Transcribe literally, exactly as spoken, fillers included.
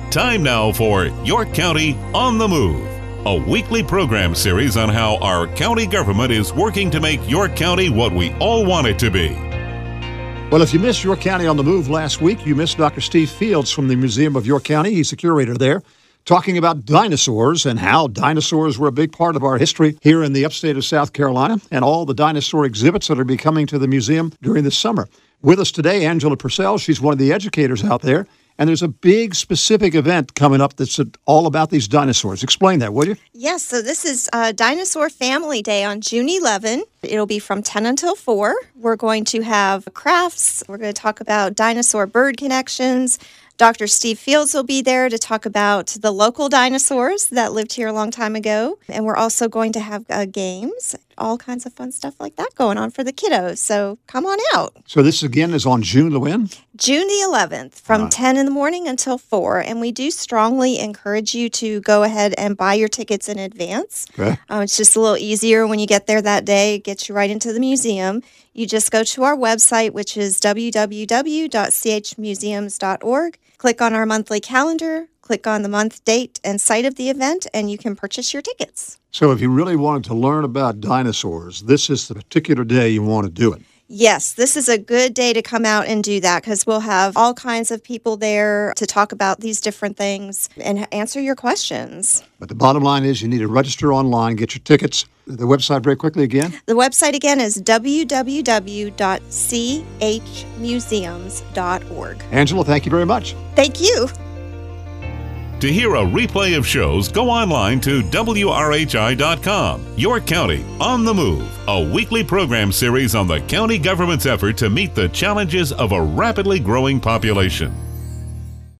Time now for York County on the Move, a weekly program series on how our county government is working to make York County what we all want it to be. Well, if you missed York County on the Move last week, you missed Doctor Steve Fields from the Museum of York County. He's the curator there, talking about dinosaurs and how dinosaurs were a big part of our history here in the upstate of South Carolina, and all the dinosaur exhibits that are be coming to the museum during the summer. With us today, Angela Purcell. She's one of the educators out there. And there's a big specific event coming up that's all about these dinosaurs. Explain that, will you? Yes, so this is uh, Dinosaur Family Day on June eleventh. It'll be from ten until four. We're going to have crafts. We're going to talk about dinosaur bird connections. Doctor Steve Fields will be there to talk about the local dinosaurs that lived here a long time ago. And we're also going to have uh, games, all kinds of fun stuff like that going on for the kiddos. So come on out. So this, again, is on June the when? June the eleventh from right. ten in the morning until four. And we do strongly encourage you to go ahead and buy your tickets in advance. Okay. Uh, it's just a little easier when you get there that day. It gets you right into the museum. You just go to our website, which is w w w dot c h museums dot org. Click on our monthly calendar, click on the month, date, and site of the event, and you can purchase your tickets. So if you really wanted to learn about dinosaurs, this is the particular day you want to do it. Yes, this is a good day to come out and do that because we'll have all kinds of people there to talk about these different things and answer your questions. But the bottom line is you need to register online, get your tickets. The website very quickly again? The website again is w w w dot c h museums dot org. Angela, thank you very much. Thank you. To hear a replay of shows, go online to w r h i dot com. York County on the Move, a weekly program series on the county government's effort to meet the challenges of a rapidly growing population.